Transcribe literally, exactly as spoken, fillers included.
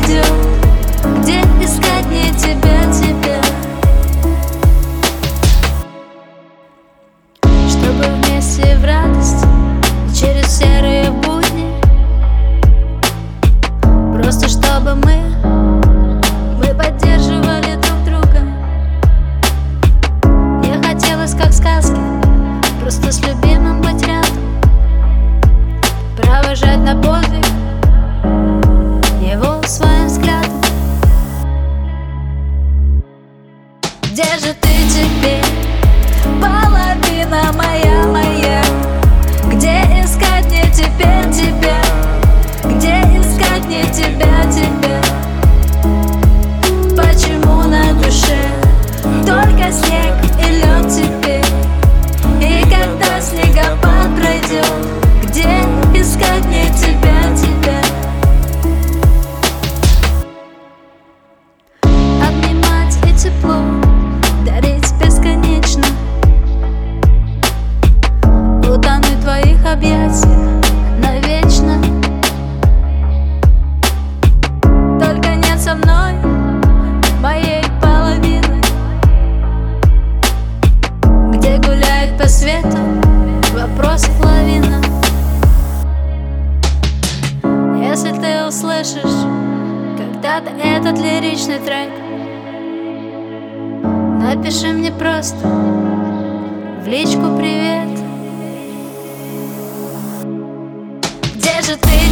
пройдет? Где искать мне тебя, тебя? Чтобы вместе в радость и через серые будни, просто чтобы мы Мы поддерживали друг друга. Мне хотелось, как в сказке, просто с любимым быть рядом, провожать на подвиг его своим взглядом. Где же ты теперь, половина моя, моя? Где искать мне теперь тебя? Где искать мне тебя, тебя? Почему на душе только снег и лед теперь? И когда снегопад пройдет, где искать мне тебя, тебя? Обнимать и тепло дарить бесконечно, утонуть в твоих объятиях навечно. Только нет со мной моей половины, где гуляет по свету вопросов лавина. Если ты услышишь когда-то этот лиричный трек, напиши мне просто в личку привет. Где же ты?